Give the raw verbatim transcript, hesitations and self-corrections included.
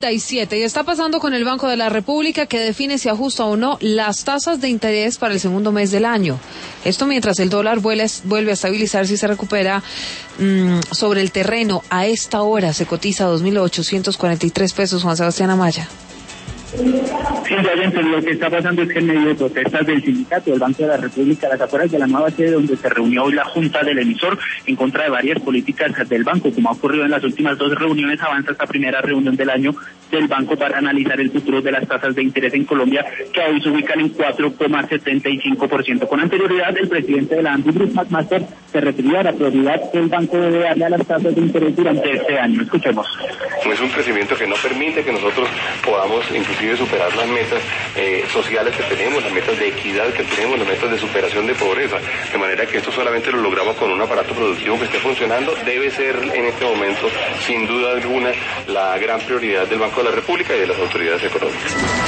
y siete. Y está pasando con el Banco de la República, que define si ajusta o no las tasas de interés para el segundo mes del año. Esto mientras el dólar vuelve, vuelve a estabilizarse y se recupera mmm, sobre el terreno. A esta hora se cotiza dos mil ochocientos cuarenta y tres pesos, Juan Sebastián Amaya. Sí, entonces lo que está pasando es que en medio de protestas del sindicato del Banco de la República, las afueras de la nueva sede donde se reunió hoy la Junta del emisor en contra de varias políticas del banco, como ha ocurrido en las últimas dos reuniones, avanza esta primera reunión del año del banco para analizar el futuro de las tasas de interés en Colombia, que hoy se ubican en cuatro coma setenta y cinco por ciento. Con anterioridad, el presidente de la ANDI, Bruce McMaster, se refirió a la prioridad que el banco debe darle a las tasas de interés durante este año. Escuchemos. Es un crecimiento que no permite que nosotros podamos inclusive superar las metas eh, sociales que tenemos, las metas de equidad que tenemos, las metas de superación de pobreza, de manera que esto solamente lo logramos con un aparato productivo que esté funcionando. Debe ser en este momento, sin duda alguna, la gran prioridad del Banco de la República y de las autoridades económicas.